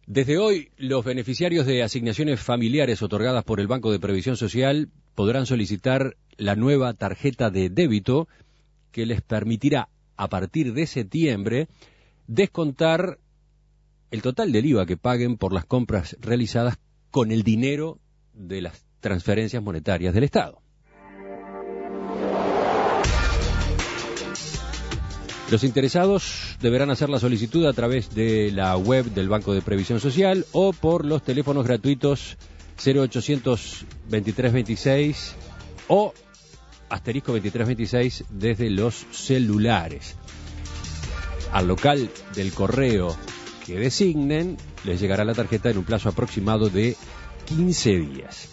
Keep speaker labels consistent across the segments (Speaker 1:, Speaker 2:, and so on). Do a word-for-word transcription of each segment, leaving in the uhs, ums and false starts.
Speaker 1: Desde hoy, los beneficiarios de asignaciones familiares otorgadas por el Banco de Previsión Social podrán solicitar la nueva tarjeta de débito que les permitirá, a partir de septiembre, descontar el total del I V A que paguen por las compras realizadas con el dinero de las transferencias monetarias del Estado. Los interesados deberán hacer la solicitud a través de la web del Banco de Previsión Social o por los teléfonos gratuitos cero ochocientos veintitrés veintiséis o asterisco veintitrés veintiséis desde los celulares. Al local del correo que designen les llegará la tarjeta en un plazo aproximado de quince días.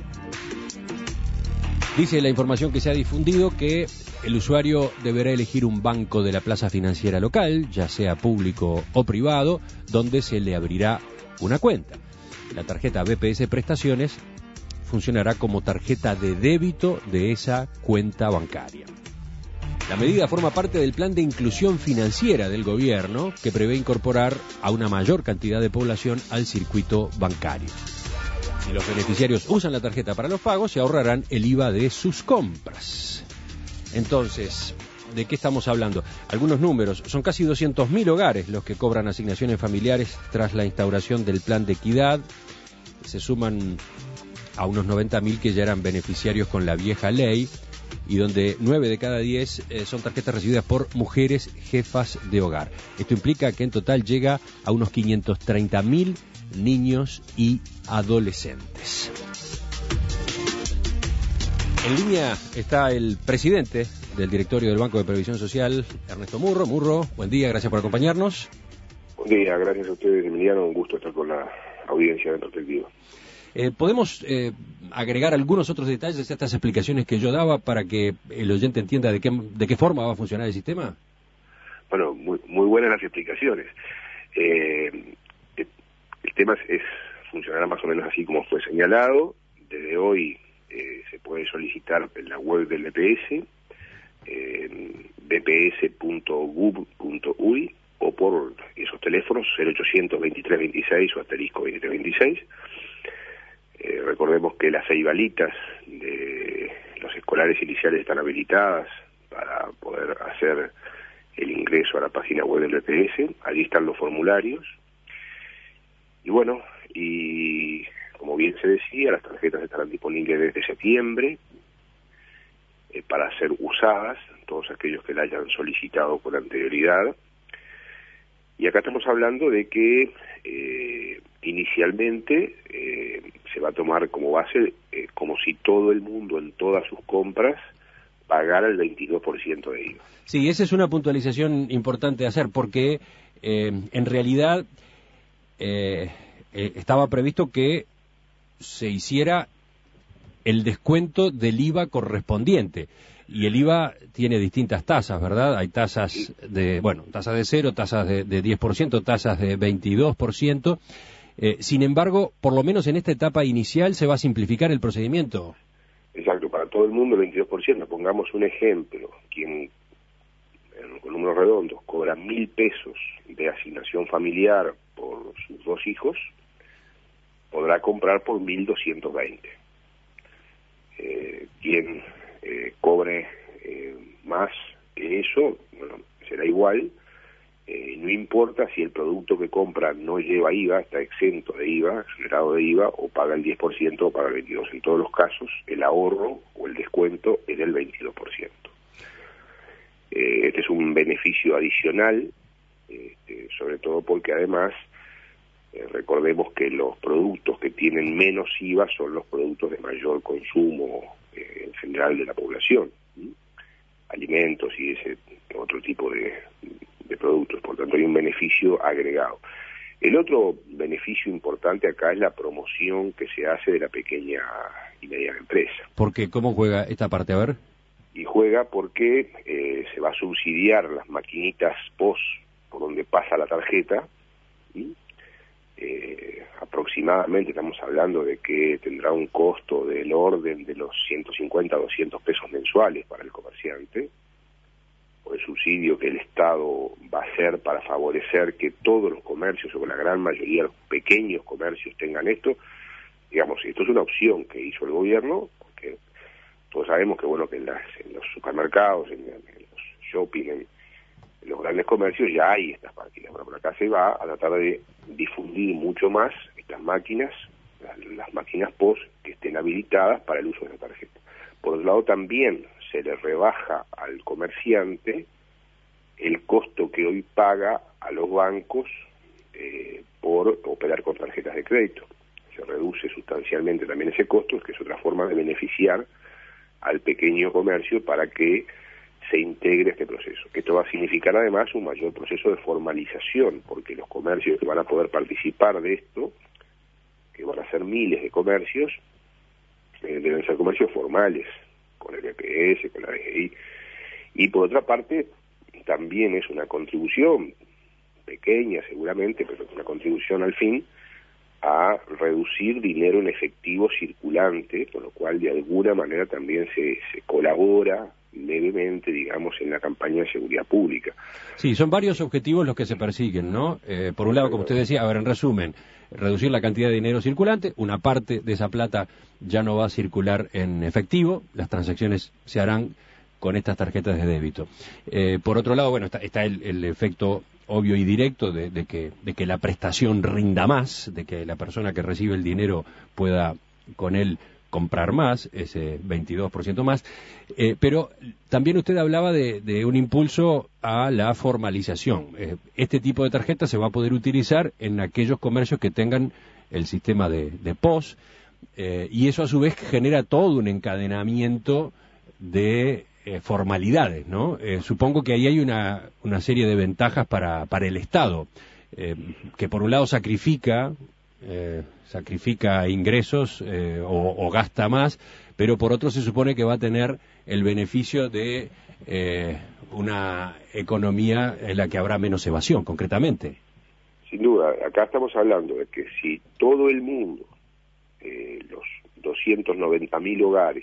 Speaker 1: Dice la información que se ha difundido que el usuario deberá elegir un banco de la plaza financiera local, ya sea público o privado, donde se le abrirá una cuenta. La tarjeta B P S Prestaciones funcionará como tarjeta de débito de esa cuenta bancaria. La medida forma parte del plan de inclusión financiera del gobierno, que prevé incorporar a una mayor cantidad de población al circuito bancario. Si los beneficiarios usan la tarjeta para los pagos, se ahorrarán el I V A de sus compras. Entonces, ¿de qué estamos hablando? Algunos números. Son casi doscientos mil hogares los que cobran asignaciones familiares tras la instauración del plan de equidad. Se suman a unos noventa mil que ya eran beneficiarios con la vieja ley y donde nueve de cada diez eh, son tarjetas recibidas por mujeres jefas de hogar. Esto implica que en total llega a unos quinientos treinta mil niños y adolescentes. En línea está el presidente del directorio del Banco de Previsión Social, Ernesto Murro. Murro, buen día, gracias por acompañarnos.
Speaker 2: Buen día, gracias a ustedes, Emiliano, un gusto estar con la audiencia de Perspectiva.
Speaker 1: Eh, ¿Podemos eh, agregar algunos otros detalles a estas explicaciones que yo daba para que el oyente entienda de qué, de qué forma va a funcionar el sistema?
Speaker 2: Bueno, muy, muy buenas las explicaciones. Eh, el tema es, es funcionará más o menos así como fue señalado. Desde hoy eh, se puede solicitar en la web del B P S, eh, b p s punto gov punto u y o por esos teléfonos cero ochocientos veintitrés veintiséis o asterisco veintitrés veintiséis. Eh, recordemos que las ceibalitas de los escolares iniciales están habilitadas para poder hacer el ingreso a la página web del B P S. Allí están los formularios. Y bueno, y como bien se decía, las tarjetas estarán disponibles desde septiembre eh, para ser usadas, todos aquellos que la hayan solicitado con anterioridad. Y acá estamos hablando de que eh, inicialmente eh, se va a tomar como base eh, como si todo el mundo en todas sus compras pagara el veintidós por ciento de I V A.
Speaker 1: Sí, esa es una puntualización importante de hacer porque eh, en realidad eh, eh, estaba previsto que se hiciera el descuento del I V A correspondiente. Y el I V A tiene distintas tasas, ¿verdad? Hay tasas de, bueno, tasas de cero, tasas de, de diez por ciento, tasas de veintidós por ciento. Eh, sin embargo, por lo menos en esta etapa inicial se va a simplificar el procedimiento.
Speaker 2: Exacto, para todo el mundo el veintidós por ciento. Pongamos un ejemplo. Quien, con números redondos, cobra mil pesos de asignación familiar por sus dos hijos, podrá comprar por mil doscientos veinte. Eh, quien eh, cobre eh, más que eso, bueno, será igual. Eh, no importa si el producto que compra no lleva I V A, está exento de I V A, exonerado de I V A, o paga el diez por ciento o paga el veintidós por ciento. En todos los casos, el ahorro o el descuento es del veintidós por ciento. Eh, este es un beneficio adicional, eh, sobre todo porque además eh, recordemos que los productos que tienen menos I V A son los productos de mayor consumo eh, en general de la población, ¿sí? Alimentos y ese otro tipo de, de productos, por tanto hay un beneficio agregado. El otro beneficio importante acá es la promoción que se hace de la pequeña y mediana empresa.
Speaker 1: ¿Por qué? ¿Cómo juega esta parte? A ver.
Speaker 2: Y juega porque eh, se va a subsidiar las maquinitas P O S por donde pasa la tarjeta, ¿sí? Eh, aproximadamente estamos hablando de que tendrá un costo del orden de los ciento cincuenta a doscientos pesos mensuales para el comerciante, o el subsidio que el Estado va a hacer para favorecer que todos los comercios, o la gran mayoría de los pequeños comercios tengan esto, digamos, esto es una opción que hizo el gobierno, porque todos sabemos que, bueno, que en, las, en los supermercados, en, en los shopping, en, en los grandes comercios ya hay estas máquinas. Bueno, por acá se va a tratar de difundir mucho más estas máquinas, las, las máquinas P O S, que estén habilitadas para el uso de la tarjeta. Por otro lado, también se le rebaja al comerciante el costo que hoy paga a los bancos eh, por operar con tarjetas de crédito. Se reduce sustancialmente también ese costo, que es otra forma de beneficiar al pequeño comercio para que se integre este proceso. Esto va a significar además un mayor proceso de formalización, porque los comercios que van a poder participar de esto, que van a ser miles de comercios, eh, deben ser comercios formales, con el B P S, con la D G I, y por otra parte también es una contribución pequeña seguramente, pero es una contribución al fin a reducir dinero en efectivo circulante, con lo cual de alguna manera también se, se colabora levemente, digamos, en la campaña de seguridad pública.
Speaker 1: Sí, son varios objetivos los que se persiguen, ¿no? Eh, por un lado, como usted decía, a ver, en resumen, reducir la cantidad de dinero circulante, una parte de esa plata ya no va a circular en efectivo, las transacciones se harán con estas tarjetas de débito. Eh, por otro lado, bueno, está, está el, el efecto obvio y directo de, de, que, de que la prestación rinda más, de que la persona que recibe el dinero pueda con él comprar más, ese veintidós por ciento más, eh, pero también usted hablaba de, de un impulso a la formalización. Eh, este tipo de tarjeta se va a poder utilizar en aquellos comercios que tengan el sistema de, de P O S, eh, y eso a su vez genera todo un encadenamiento de eh, formalidades, ¿no? Eh, supongo que ahí hay una, una serie de ventajas para, para el Estado, eh, que por un lado sacrifica Eh, sacrifica ingresos eh, o, o gasta más, pero por otro se supone que va a tener el beneficio de eh, una economía en la que habrá menos evasión, concretamente.
Speaker 2: Sin duda, acá estamos hablando de que si todo el mundo, eh, los doscientos noventa mil hogares,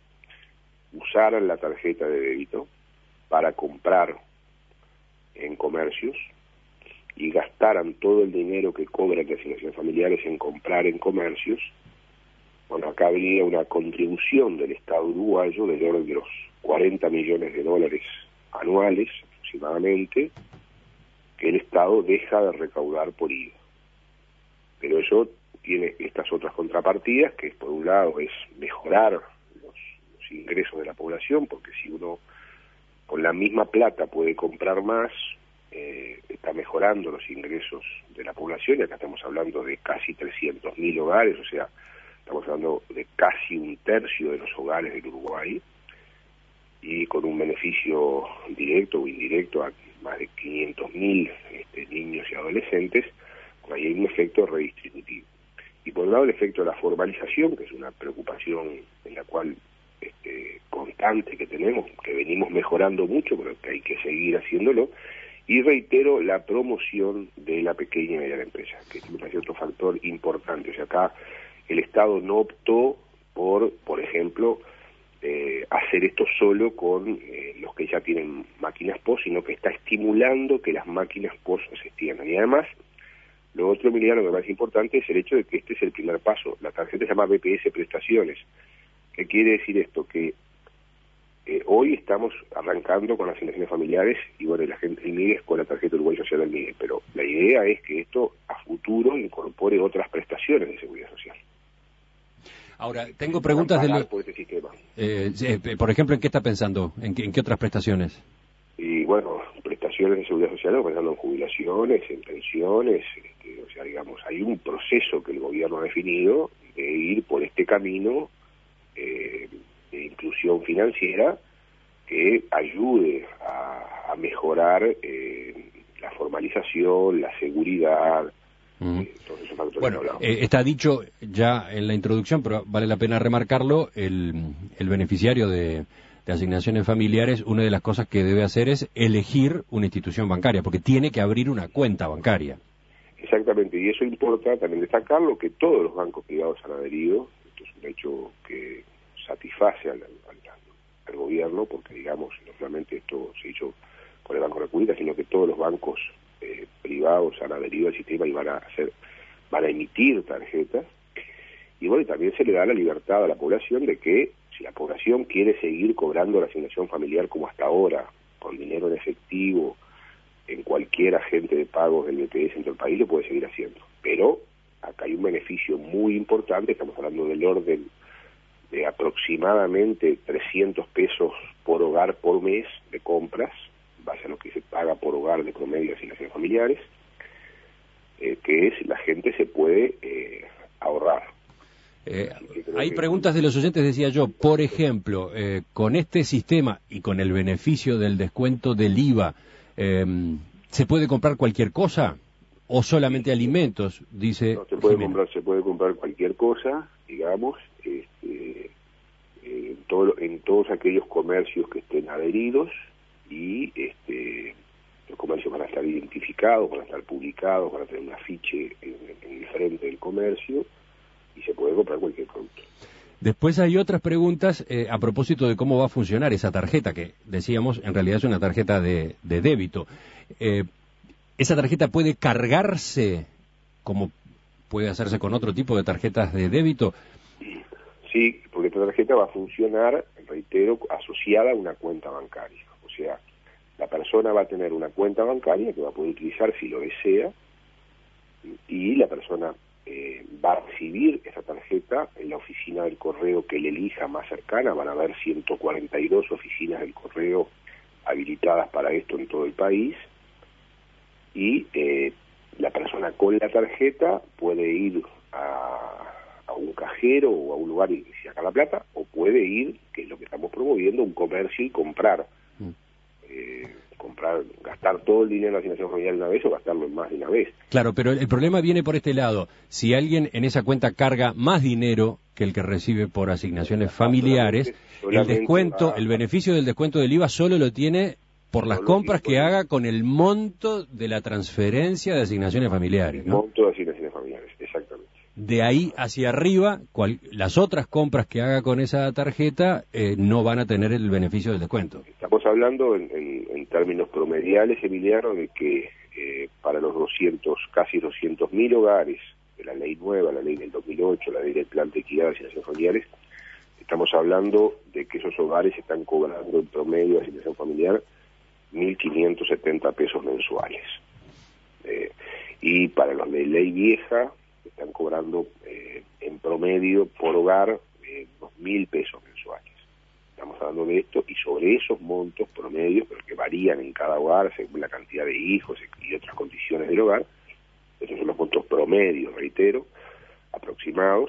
Speaker 2: usaran la tarjeta de débito para comprar en comercios, y gastaran todo el dinero que cobran de asignaciones familiares en comprar en comercios, bueno, acá habría una contribución del Estado uruguayo del orden de los cuarenta millones de dólares anuales, aproximadamente, que el Estado deja de recaudar por I V A. Pero eso tiene estas otras contrapartidas, que por un lado es mejorar los, los ingresos de la población, porque si uno con la misma plata puede comprar más, Eh, está mejorando los ingresos de la población, y acá estamos hablando de casi trescientos mil hogares, o sea, estamos hablando de casi un tercio de los hogares del Uruguay, y con un beneficio directo o indirecto a más de quinientos mil este, niños y adolescentes. Ahí hay un efecto redistributivo. Y por un lado el efecto de la formalización, que es una preocupación en la cual este, constante que tenemos, que venimos mejorando mucho, pero que hay que seguir haciéndolo. Y reitero, la promoción de la pequeña y mediana empresa, que es un otro factor importante. O sea, acá el Estado no optó por, por ejemplo, eh, hacer esto solo con eh, los que ya tienen máquinas P O S, sino que está estimulando que las máquinas P O S se extiendan. Y además, lo otro, Emiliano, que me parece importante es el hecho de que este es el primer paso. La tarjeta se llama B P S Prestaciones. ¿Qué quiere decir esto? Que Eh, hoy estamos arrancando con las asignaciones familiares y bueno, la gente del M I D E S con la tarjeta Uruguay Social del M I D E S, pero la idea es que esto a futuro incorpore otras prestaciones de seguridad social.
Speaker 1: Ahora, tengo preguntas de lo...
Speaker 2: por este sistema.
Speaker 1: Eh, eh, por ejemplo, ¿en qué está pensando? ¿En qué, en qué otras prestaciones?
Speaker 2: Y bueno, prestaciones de seguridad social, pensando en jubilaciones, en pensiones, este, o sea, digamos, hay un proceso que el gobierno ha definido de ir por este camino eh, de inclusión financiera que ayude a, a mejorar eh, la formalización, la seguridad, uh-huh. eh, todos esos factores.
Speaker 1: Bueno,
Speaker 2: que hablamos.
Speaker 1: Eh, está dicho ya en la introducción, pero vale la pena remarcarlo, el, el beneficiario de, de asignaciones familiares, una de las cosas que debe hacer es elegir una institución bancaria, porque tiene que abrir una cuenta bancaria.
Speaker 2: Exactamente, y eso importa también destacarlo, que todos los bancos privados han adherido. Esto es un hecho que satisface al, al, al gobierno, porque digamos, no solamente esto se hizo por el Banco República, sino que todos los bancos eh, privados han adherido al sistema y van a hacer, van a emitir tarjetas. Y bueno, y también se le da la libertad a la población de que si la población quiere seguir cobrando la asignación familiar como hasta ahora, con dinero en efectivo, en cualquier agente de pagos del B P S en todo el país, lo puede seguir haciendo. Pero acá hay un beneficio muy importante, estamos hablando del orden de aproximadamente trescientos pesos por hogar por mes de compras, base a lo que se paga por hogar de promedio de asignaciones familiares, eh, que es la gente se puede eh, ahorrar.
Speaker 1: Eh, hay preguntas de los oyentes, decía yo, por ejemplo, eh, con este sistema y con el beneficio del descuento del I V A, eh, ¿se puede comprar cualquier cosa o solamente alimentos? Dice
Speaker 2: no, se puede
Speaker 1: Jimena.
Speaker 2: comprar, se puede comprar cualquier cosa, digamos, este, en, todo, en todos aquellos comercios que estén adheridos, y este, los comercios van a estar identificados, van a estar publicados, van a tener un afiche en, en el frente del comercio, y se puede comprar cualquier producto.
Speaker 1: Después hay otras preguntas eh, a propósito de cómo va a funcionar esa tarjeta, que decíamos en realidad es una tarjeta de, de débito. Eh, ¿Esa tarjeta puede cargarse como puede hacerse con otro tipo de tarjetas de débito?
Speaker 2: Sí, porque esta tarjeta va a funcionar, reitero, asociada a una cuenta bancaria. O sea, la persona va a tener una cuenta bancaria que va a poder utilizar si lo desea, y la persona eh, va a recibir esa tarjeta en la oficina del correo que él elija más cercana. Van a haber ciento cuarenta y dos oficinas del correo habilitadas para esto en todo el país, y eh, la persona con la tarjeta puede ir a, a un cajero o a un lugar y sacar la plata, o puede ir, que es lo que estamos promoviendo, a un comercio y comprar, mm. eh, comprar, gastar todo el dinero en la asignación familiar de una vez o gastarlo en más de una vez.
Speaker 1: Claro, pero el, el problema viene por este lado. Si alguien en esa cuenta carga más dinero que el que recibe por asignaciones familiares, solamente, solamente el descuento, va, el beneficio del descuento del I V A solo lo tiene por las compras que haga con el monto de la transferencia de asignaciones familiares, ¿no?
Speaker 2: Monto de asignaciones familiares, exactamente.
Speaker 1: De ahí hacia arriba, cual, las otras compras que haga con esa tarjeta eh, no van a tener el beneficio del descuento.
Speaker 2: Estamos hablando en, en, en términos promediales, Emiliano, de que eh, para los doscientos, casi doscientos mil hogares de la ley nueva, la ley del dos mil ocho, la ley del plan de equidad de asignaciones familiares, estamos hablando de que esos hogares están cobrando en promedio de asignación familiar mil quinientos setenta pesos mensuales. Eh, y para los de ley vieja están cobrando eh, en promedio por hogar eh, dos mil pesos mensuales. Estamos hablando de esto, y sobre esos montos promedios, pero que varían en cada hogar según la cantidad de hijos y otras condiciones del hogar, esos son los montos promedios, reitero, aproximados,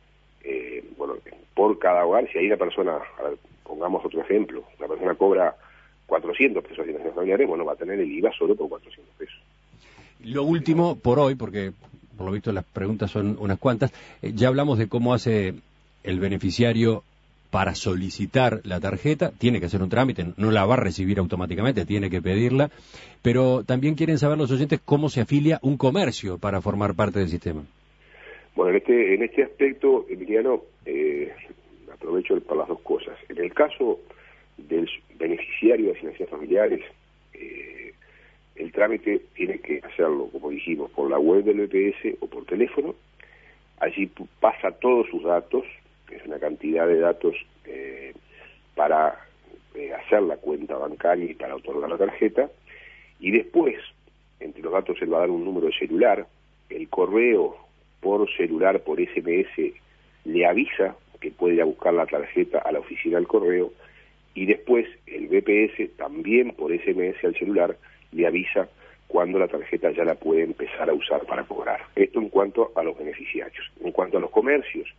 Speaker 2: eh, bueno, por cada hogar. Si hay una persona, a ver, pongamos otro ejemplo, una persona cobra cuatrocientos pesos de asignaciones familiares, bueno, va a tener el I V A solo por cuatrocientos pesos.
Speaker 1: Lo último, por hoy, porque por lo visto las preguntas son unas cuantas, eh, ya hablamos de cómo hace el beneficiario para solicitar la tarjeta, tiene que hacer un trámite, no la va a recibir automáticamente, tiene que pedirla, pero también quieren saber los oyentes cómo se afilia un comercio para formar parte del sistema.
Speaker 2: Bueno, en este, en este aspecto, Emiliano, eh, aprovecho para las dos cosas. En el caso del beneficiario de asignaciones familiares, eh, el trámite tiene que hacerlo, como dijimos, por la web del B P S o por teléfono. Allí pasa todos sus datos, es una cantidad de datos eh, para eh, hacer la cuenta bancaria y para otorgar la tarjeta, y después, entre los datos, él va a dar un número de celular. El correo por celular, por S M S, le avisa que puede ir a buscar la tarjeta a la oficina del correo, y después el B P S también por S M S al celular le avisa cuando la tarjeta ya la puede empezar a usar para cobrar. Esto en cuanto a los beneficiarios. En cuanto a los comercios,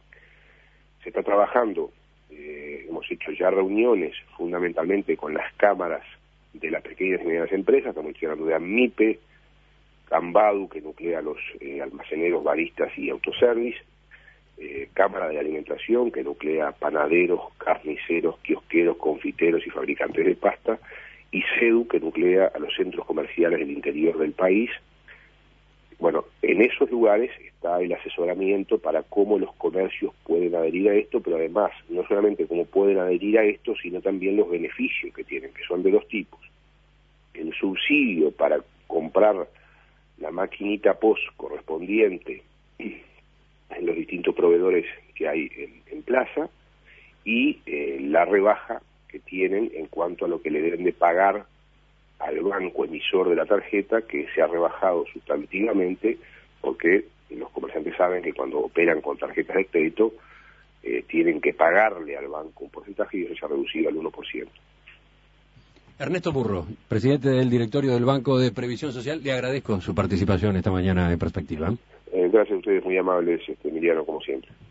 Speaker 2: se está trabajando, eh, hemos hecho ya reuniones fundamentalmente con las cámaras de las pequeñas y medianas empresas. Estamos hablando de AMIPE, Cambadu, que nuclea los eh, almaceneros, baristas y autoservice, Eh, Cámara de Alimentación, que nuclea panaderos, carniceros, kiosqueros, confiteros y fabricantes de pasta, y CEDU, que nuclea a los centros comerciales del interior del país. Bueno, en esos lugares está el asesoramiento para cómo los comercios pueden adherir a esto, pero además, no solamente cómo pueden adherir a esto, sino también los beneficios que tienen, que son de dos tipos. el subsidio para comprar la maquinita P O S correspondiente en los distintos proveedores que hay en, en Plaza, y eh, la rebaja que tienen en cuanto a lo que le deben de pagar al banco emisor de la tarjeta, que se ha rebajado sustantivamente, porque los comerciantes saben que cuando operan con tarjetas de crédito eh, tienen que pagarle al banco un porcentaje, y eso se ha reducido al uno por ciento.
Speaker 1: Ernesto Burro, presidente del directorio del Banco de Previsión Social, le agradezco su participación esta mañana en Perspectiva.
Speaker 2: Eh, gracias a ustedes, muy amables, este, Emiliano, como siempre.